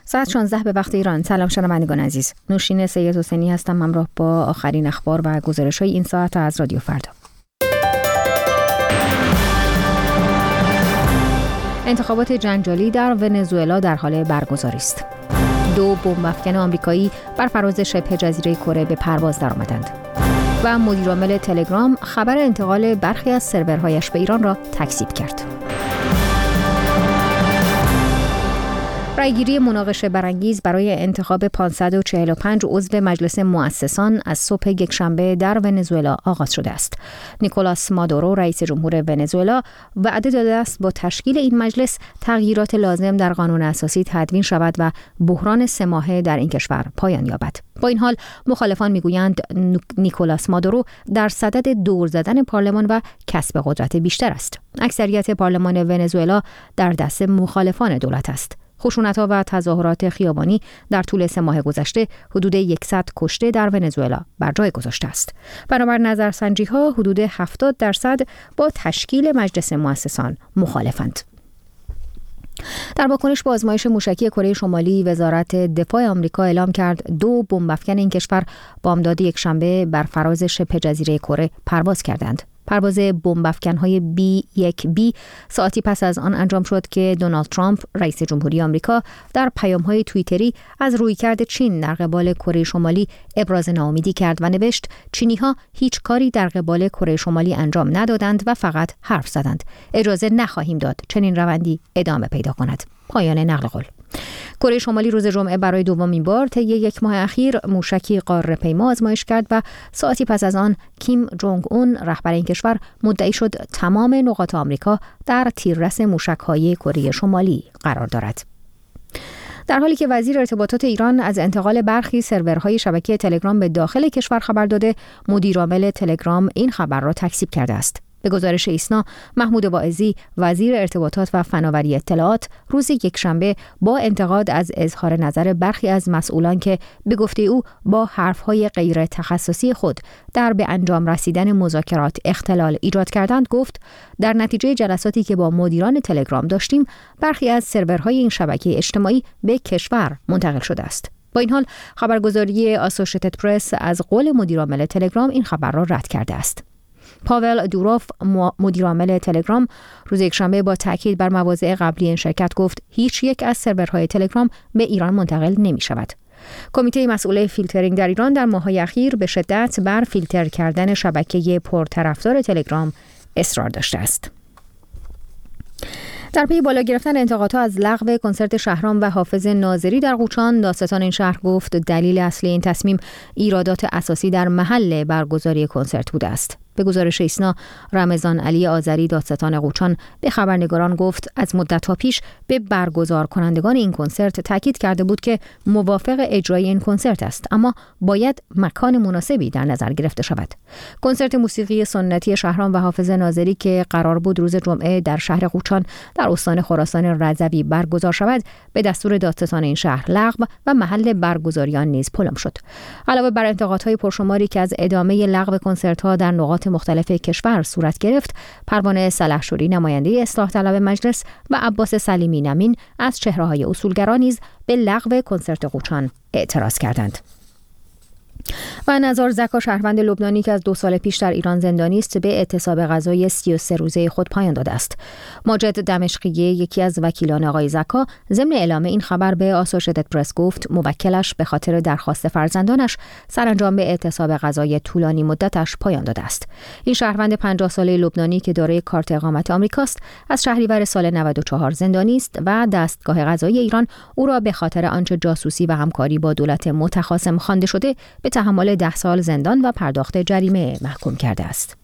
ساعت 16 به وقت ایران. سلام شنوندگان عزیز. نوشین سید حسینی هستم، همراه با آخرین اخبار و گزارش‌های این ساعت از رادیو فردا. انتخابات جنجالی در ونزوئلا در حال برگزاری است. 2 بمب افکن آمریکایی بر فراز شبه جزیره کره به پرواز درآمدند و مدیرعامل تلگرام خبر انتقال برخی از سرورهایش به ایران را تکذیب کرد. رایگیری مناقشه برانگیز برای انتخاب 545 عضو مجلس مؤسسان از صبح یکشنبه در ونزوئلا آغاز شده است. نیکولاس مادورو رئیس جمهور ونزوئلا وعده داده است با تشکیل این مجلس تغییرات لازم در قانون اساسی تدوین شود و بحران 3 ماهه در این کشور پایان یابد. با این حال مخالفان میگویند نیکولاس مادورو در صدد دور زدن پارلمان و کسب قدرت بیشتر است. اکثریت پارلمان ونزوئلا در دست مخالفان دولت است. خشونت‌ها و تظاهرات خیابانی در طول 3 ماه گذشته حدود 100 کشته در ونزوئلا بر جای گذاشته است. بنابر نظرسنجی‌ها حدود 70% با تشکیل مجلس مؤسسان مخالفند. در واکنش به آزمایش موشکی کره شمالی، وزارت دفاع آمریکا اعلام کرد 2 بمب افکن این کشور بامداد یکشنبه بر فراز شبه جزیره کره پرواز کردند. پرواز بمب افکن‌های B-1B ساعتی پس از آن انجام شد که دونالد ترامپ رئیس جمهوری آمریکا در پیام‌های توییتری از رویکرد چین در قبال کره شمالی ابراز ناامیدی کرد و نوشت چینی‌ها هیچ کاری در قبال کره شمالی انجام ندادند و فقط حرف زدند. اجازه نخواهیم داد چنین روندی ادامه پیدا کند. پایان نقل قول. کره شمالی روز جمعه برای دومین بار طی 1 ماه اخیر موشکی قاره‌پیما آزمایش کرد و ساعتی پس از آن کیم جونگ اون رهبر این کشور مدعی شد تمام نقاط آمریکا در تیررس موشک‌های کره شمالی قرار دارد. در حالی که وزیر ارتباطات ایران از انتقال برخی سرورهای شبکه تلگرام به داخل کشور خبر داده، مدیرعامل تلگرام این خبر را تکذیب کرده است. به گزارش ایسنا، محمود واعظی وزیر ارتباطات و فناوری اطلاعات روز یکشنبه با انتقاد از اظهار نظر برخی از مسئولان که به گفته او با حرفهای غیر تخصصی خود در به انجام رسیدن مذاکرات اختلال ایجاد کردند گفت در نتیجه جلساتی که با مدیران تلگرام داشتیم برخی از سرورهای این شبکه اجتماعی به کشور منتقل شده است. با این حال خبرگزاری آسوشیتد پرس از قول مدیرعامل تلگرام این خبر را رد کرده است. پاول دوروف مدیرعامل تلگرام روز یکشنبه با تاکید بر مواضع قبلی این شرکت گفت هیچ یک از سرورهای تلگرام به ایران منتقل نمی شود. کمیته مسئول فیلترینگ در ایران در ماه‌های اخیر به شدت بر فیلتر کردن شبکه پرطرفدار تلگرام اصرار داشته است. در پی بالا گرفتن انتقادها از لغو کنسرت شهرام و حافظ ناظری در قوچان، دادستان این شهر گفت دلیل اصلی این تصمیم ایرادات اساسی در محل برگزاری کنسرت بوده است. به گزارش ایسنا، رمضان علی آذری دادستان قوچان به خبرنگاران گفت از مدت‌ها پیش به برگزار کنندگان این کنسرت تاکید کرده بود که موافق اجرای این کنسرت است، اما باید مکان مناسبی در نظر گرفته شود. کنسرت موسیقی سنتی شهرام و حافظ ناظری که قرار بود روز جمعه در شهر قوچان در استان خراسان رضوی برگزار شود، به دستور دادستان این شهر لغو و محل برگزاری آن نیز پلم شد. علاوه بر انتقادهای پرشماری که از ادامه لغو کنسرت‌ها در نقاط مختلف کشور صورت گرفت، پروانه سلحشوری نماینده اصلاح طلب مجلس و عباس سلیمی نمین از چهره‌های اصولگرا نیز به لغو کنسرت قوچان اعتراض کردند. و نزار زکا شهروند لبنانی که از 2 سال پیش در ایران زندانی است به اعتصاب غذایی 33 روزه خود پایان داده است. ماجد دمشقی یکی از وکیلان آقای زکا ضمن اعلام این خبر به آسوشیتد پرس گفت موکلش به خاطر درخواست فرزندانش سرانجام به اعتصاب غذایی طولانی مدتش پایان داده است. این شهروند 50 ساله لبنانی که دارای کارت اقامت آمریکاست از شهریور سال 94 زندانی است و دستگاه قضایی ایران او را به خاطر آنچه جاسوسی و همکاری با دولت متخاصم خوانده شده به تحمل 10 سال زندان و پرداخت جریمه محکوم کرده است.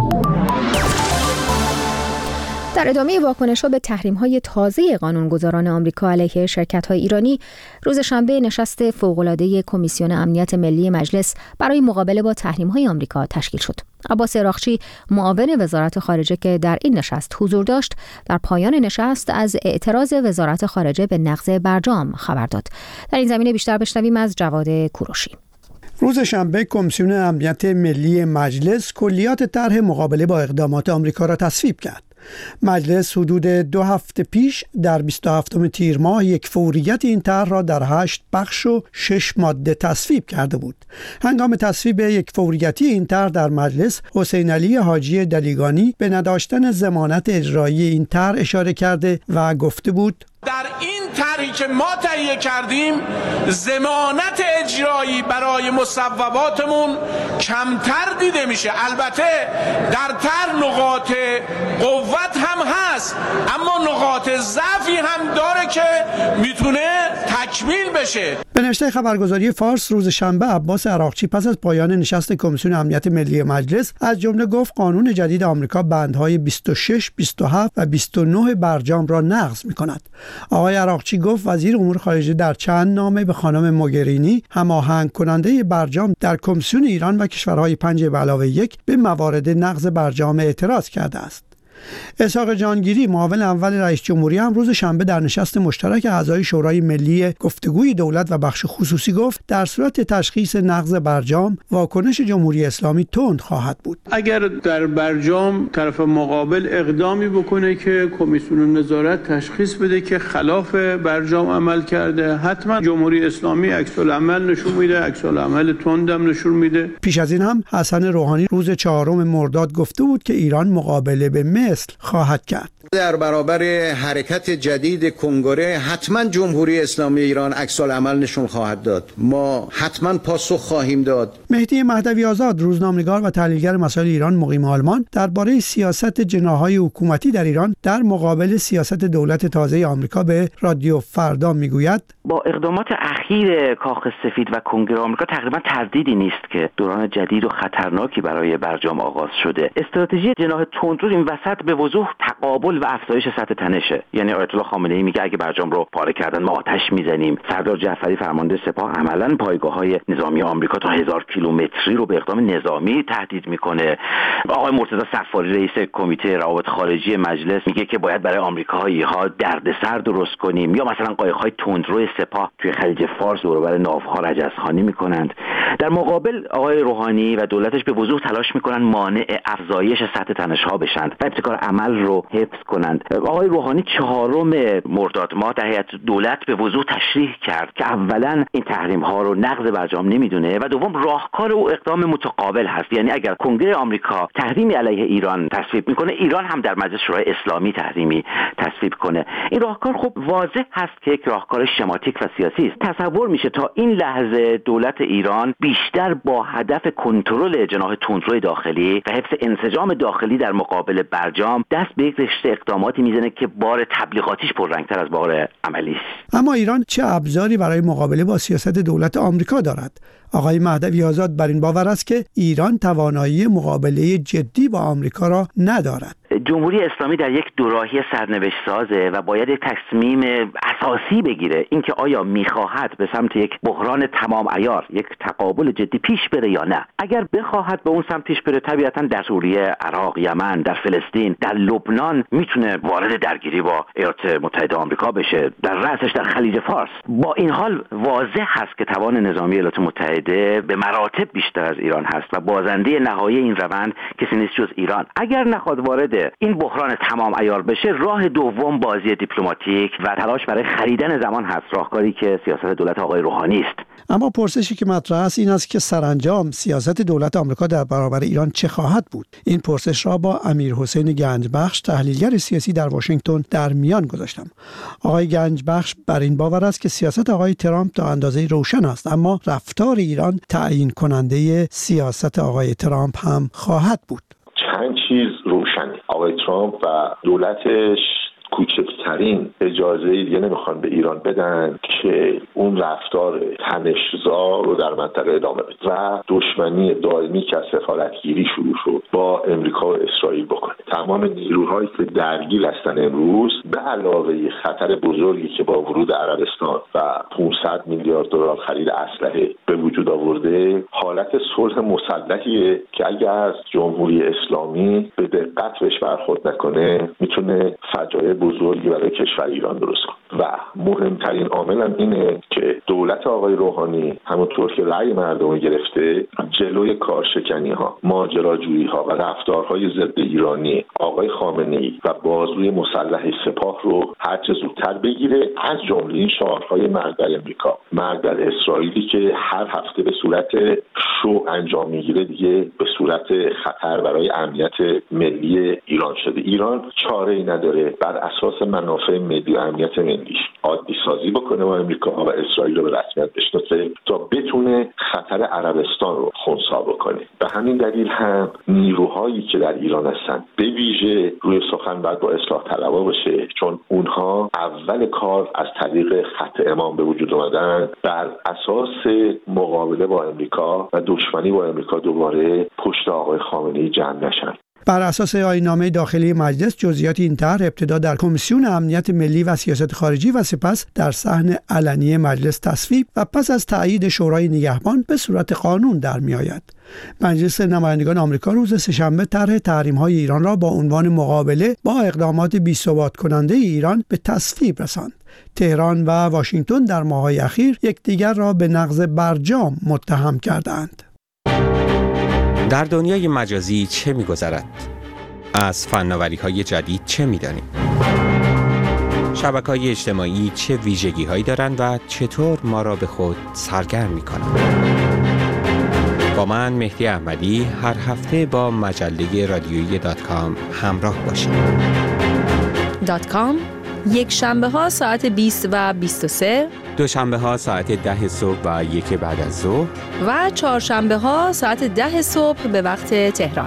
در ادامه واکنش‌ها به تحریم‌های تازه قانونگذاران آمریکا علیه شرکت‌های ایرانی، روز شنبه نشست فوق‌العاده کمیسیون امنیت ملی مجلس برای مقابله با تحریم‌های آمریکا تشکیل شد. عباس عراقچی معاون وزارت خارجه که در این نشست حضور داشت، در پایان نشست از اعتراض وزارت خارجه به نقض برجام خبر داد. در این زمینه بیشتر بشنویم از جواد کوروشی. روز شنبه کمیسیون امنیت ملی مجلس کلیات طرح مقابله با اقدامات آمریکا را تصویب کرد. مجلس حدود 2 هفته پیش در 27 تیر ماه یک فوریت این طرح را در 8 بخش و 6 ماده تصویب کرده بود. هنگام تصویب یک فوریتی این طرح در مجلس، حسین علی حاجی دلیگانی به نداشتن ضمانت اجرایی این طرح اشاره کرده و گفته بود: در این طرحی که ما تهیه کردیم ضمانت اجرایی برای مصوباتمون کمتر دیده میشه. البته در طرح نقاط قوت هم هست، اما نقاط ضعفی هم داره که میتونه تکمیل بشه. به نوشته خبرگزاری فارس روز شنبه، عباس عراقچی پس از پایان نشست کمیسیون امنیت ملی مجلس از جمله گفت قانون جدید آمریکا بندهای 26، 27 و 29 برجام را نقض می‌کند. آقای عراقچی گفت وزیر امور خارجه در چند نامه به خانم موگرینی، هماهنگ کننده برجام در کمیسیون ایران و کشورهای 5+1 به موارد نقض برجام اعتراض کرده است. اسحاق جانگیری، معاون اول رئیس جمهوری، هم روز شنبه در نشست مشترک اعضای شورای ملی گفتگوی دولت و بخش خصوصی گفت در صورت تشخیص نقض برجام واکنش جمهوری اسلامی تند خواهد بود. اگر در برجام طرف مقابل اقدامی بکنه که کمیسیون نظارت تشخیص بده که خلاف برجام عمل کرده، حتما جمهوری اسلامی عکس العمل نشون میده، عکس العمل تندم نشون میده. پیش از این هم حسن روحانی روز 4 مرداد گفته بود که ایران مقابله به مثل خواهد کرد. در برابر حرکت جدید کنگره حتما جمهوری اسلامی ایران عکس العمل نشون خواهد داد. ما حتما پاسخ خواهیم داد. مهدی مهدوی آزاد، روزنامه‌نگار و تحلیلگر مسائل ایران مقیم آلمان، درباره سیاست جناح‌های حکومتی در ایران در مقابل سیاست دولت تازه آمریکا به رادیو فردا میگوید: با اقدامات اخیر کاخ سفید و کنگره آمریکا تقریبا تردیدی نیست که دوران جدید و خطرناکی برای برجام آغاز شده. استراتژی جناح تندرو این وسط به وضوح تقابل و افزایش سطح تنشه. یعنی آیت الله خامنه‌ای میگه اگه برجام رو پاره کردن ما آتش میزنیم. سردار جعفری فرمانده سپاه عملاً پایگاه‌های نظامی آمریکا تا 1000 کیلومتری رو به اقدام نظامی تهدید میکنه. آقای مرتضی صفاری رئیس کمیته روابط خارجی مجلس میگه که باید برای آمریکایی‌ها دردسر درست کنیم. یا مثلا قایق‌های تندرو سپاه توی خلیج فارس دور و بر ناوها رجزخوانی میکنند. در مقابل آقای روحانی و دولتش به وضوح تلاش میکنن مانع افزایش سطح تنش‌ها بشن و ابتکار عمل رو حفظ کنند. آقای روحانی 4 مرداد ماه در هیئت دولت به وضوح تشریح کرد که اولا این تحریم‌ها رو نقض برجام نمیدونه و دوم راهکار او اقدام متقابل هست. یعنی اگر کنگره آمریکا تحریمی علیه ایران تصویب میکنه، ایران هم در مجلس شورای اسلامی تحریمی تصویب کنه. این راهکار خب واضح هست که یک راهکار شماتیک و سیاسی است. تصور میشه تا این لحظه دولت ایران بیشتر با هدف کنترل جناح تندرو داخلی و حفظ انسجام داخلی در مقابل برجام دست به یک رشته اقداماتی میزنه که بار تبلیغاتیش پررنگتر از بار عملی است. اما ایران چه ابزاری برای مقابله با سیاست دولت آمریکا دارد؟ آقای مهدوی آزاد بر این باور است که ایران توانایی مقابله جدی با آمریکا را ندارد. جمهوری اسلامی در یک دوراهی سرنوشت سازه و باید یک تصمیم اساسی بگیره، اینکه آیا میخواهد به سمت یک بحران تمام عیار، یک تقابل جدی پیش بره یا نه. اگر بخواهد به اون سمت پیش بره، طبیعتا در سوریه، عراق، یمن، در فلسطین، در لبنان میتونه وارد درگیری با ایالات متحده آمریکا بشه، در رأسش در خلیج فارس. با این حال واضح هست که توان نظامی ایالات متحده به مراتب بیشتر از ایران هست و بازنده نهایی این روند کسی نیست جز ایران. اگر نخواد وارد این بحران تمام عیار بشه، راه دوم بازی دیپلماتیک و تلاش برای خریدن زمان هست، راهکاری که سیاست دولت آقای روحانی است. اما پرسشی که مطرح است این است که سرانجام سیاست دولت آمریکا در برابر ایران چه خواهد بود؟ این پرسش را با امیرحسین گنجبخش، تحلیلگر سیاسی در واشنگتن، در میان گذاشتم. آقای گنجبخش بر این باور است که سیاست آقای ترامپ تا اندازه روشن است، اما رفتار ایران تعیین کننده سیاست آقای ترامپ هم خواهد بود. چند چیز روشنه. آقای ترامپ و دولتش کوچکترین اجازه دیگه نمیخوان به ایران بدن که اون رفتار تنش‌زا رو در منطقه ادامه بده و دشمنی دائمی که از سفارتگیری شروع شد با امریکا و اسرائیل بکنه. تمام نیروهایی که درگیر هستن امروز به علاوه خطر بزرگی که با ورود عربستان و 500 میلیارد دلار خرید اسلحه به وجود آورده، حالت صلح مسلحیه که اگر از جمهوری اسلامی به دقت بهش برخورد نکنه میتونه فجایع بزرگی برای کشور ایران درست کنه. و مهمترین عامل هم اینه که دولت آقای روحانی همونطور که رأی مردم گرفته جلوی کارشکنی ها، ماجراجویی ها و رفتارهای ضد ایرانی آقای خامنه‌ای و بازوی مسلح سپاه رو هرچه زودتر بگیره، از جمله این شعارهای مرگ بر امریکا، مرگ بر اسرائیلی که هر هفته به صورت شو انجام میگیره، دیگه به صورت خطر برای امنیت ملی ایران شده. ایران چاره‌ای نداره بر اساس منافع ملی و امنیت ملیش عادی سازی بکنه با امریکا و اسرائیل رو به رسمیت بشناسه تا بتونه خطر عربستان رو خنثی بکنه. به همین دلیل هم نیروهایی که در ایران هستن به ویژه روی سخن باید با اصلاح طلبها باشه، چون اونها اول کار از طریق خط امام به وجود اومدن بر اساس مقابله با امریکا و دشمنی با امریکا دوباره پشت آقای خامنه‌ای جمع نشن. بر اساس آیین‌نامه داخلی مجلس جزئیات این طرح ابتدا در کمیسیون امنیت ملی و سیاست خارجی و سپس در صحن علنی مجلس تصویب و پس از تایید شورای نگهبان به صورت قانون در می‌آید. مجلس نمایندگان آمریکا روز سه‌شنبه طرح تحریم‌های ایران را با عنوان مقابله با اقدامات بی‌ثبات کننده ایران به تصویب رساند. تهران و واشنگتن در ماه‌های اخیر یکدیگر را به نقض برجام متهم کردند. در دنیای مجازی چه می‌گذرد؟ از فناوری‌های جدید چه می‌دانیم؟ شبکه‌های اجتماعی چه ویژگی‌هایی دارند و چطور ما را به خود سرگرم می‌کنند؟ با من مهدی احمدی هر هفته با مجله رادیویی .com همراه باشید. .com یک شنبه ها ساعت 20 و 23، دوشنبه ها ساعت 10 صبح و 1 بعد از ظهر و چهارشنبه ها ساعت 10 صبح به وقت تهران.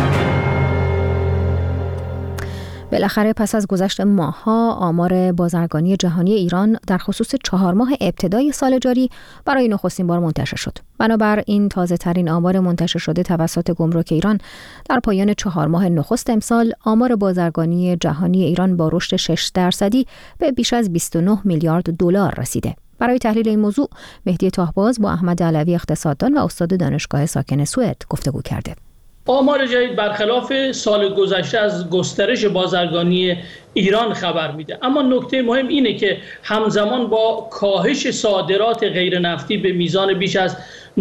بالاخره پس از گذشت ماه‌ها آمار بازرگانی جهانی ایران در خصوص 4 ماه ابتدای سال جاری برای نخستین بار منتشر شد. بنابراین تازه ترین آمار منتشر شده توسط گمرک ایران در پایان 4 ماه نخست امسال آمار بازرگانی جهانی ایران با رشد 6% به بیش از 29 میلیارد دلار رسیده. برای تحلیل این موضوع مهدی طاهباز با احمد علوی اقتصاددان و استاد دانشگاه ساکن سوئد گفتگو کرده. آمار جدید برخلاف سال گذشته از گسترش بازرگانی ایران خبر میده، اما نکته مهم اینه که همزمان با کاهش صادرات غیر نفتی به میزان بیش از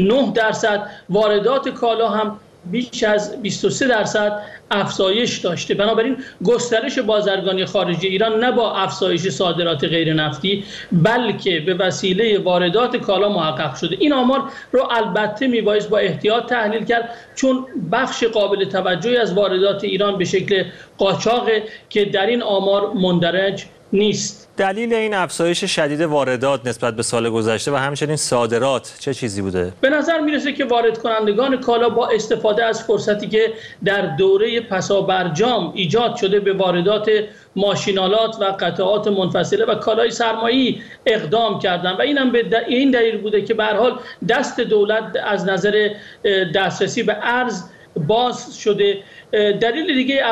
9%، واردات کالا هم بیش از 23% افزایش داشته. بنابراین گسترش بازرگانی خارجی ایران نه با افزایش صادرات غیر نفتی بلکه به وسیله واردات کالا محقق شده. این آمار رو البته میبایست با احتیاط تحلیل کرد، چون بخش قابل توجهی از واردات ایران به شکل قاچاق که در این آمار مندرج نیست. دلیل این افزایش شدید واردات نسبت به سال گذشته و همچنین صادرات چه چیزی بوده؟ به نظر میرسه که وارد کنندگان کالا با استفاده از فرصتی که در دوره پسابرجام ایجاد شده به واردات ماشینالات و قطعات منفصله و کالای سرمایه‌ای اقدام کردند و اینم به این دلیل بوده که به هر حال دست دولت از نظر دسترسی به ارز باز شده. دلیل دیگه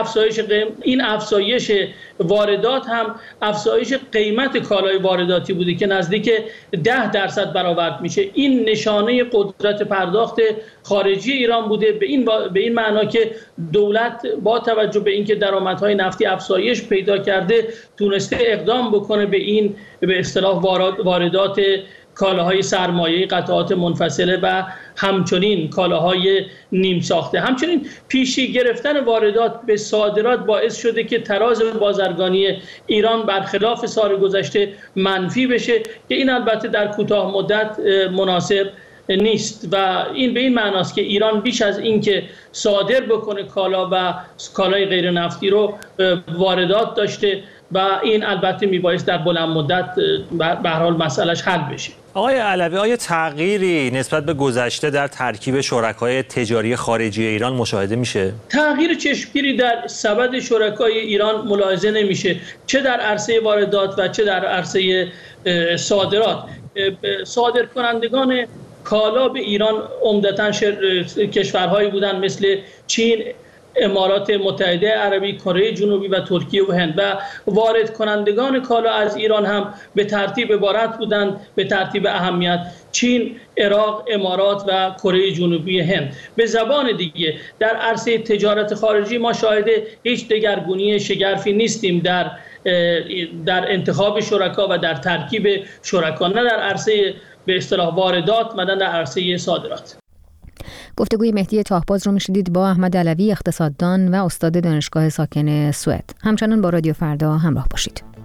این افزایش واردات هم افزایش قیمت کالای وارداتی بوده که نزدیک 10% برآورد میشه. این نشانه قدرت پرداخت خارجی ایران بوده، به این معنا که دولت با توجه به اینکه درآمدهای نفتی افزایش پیدا کرده تونسته اقدام بکنه به این به اصطلاح واردات کالاهای سرمایه‌ای، قطعات منفصله و همچنین کالاهای نیم ساخته. همچنین پیشی گرفتن واردات به صادرات باعث شده که تراز بازرگانی ایران برخلاف سال گذشته منفی بشه که این البته در کوتاه مدت مناسب نیست و این به این معناست که ایران بیش از اینکه صادر بکنه کالا و کالای غیر نفتی رو واردات داشته و این البته میبایست در بلند مدت به هر حال مسئلهش حل بشه. آقای علوی، آیا تغییری نسبت به گذشته در ترکیب شرکای تجاری خارجی ایران مشاهده میشه؟ تغییر چشمگیری در سبد شرکای ایران ملاحظه نمیشه، چه در عرصه واردات و چه در عرصه صادرات. صادرکنندگان کالا به ایران عمدتاً کشورهایی بودن مثل چین، امارات متحده عربی، کره جنوبی و ترکیه و هند و وارد کنندگان کالا از ایران هم به ترتیب عبارت بودند به ترتیب اهمیت: چین، عراق، امارات و کره جنوبی هند. به زبان دیگه در عرصه تجارت خارجی ما شاهد هیچ دگرگونی شگرفی نیستیم در در انتخاب شرکا و در ترکیب شرکا، نه در عرصه به اصطلاح واردات، نه در عرصه صادرات. گفتگوی مهدی تاهباز رو میشدید با احمد علوی، اقتصاددان و استاد دانشگاه ساکن سوئد. همچنان با رادیو فردا همراه باشید.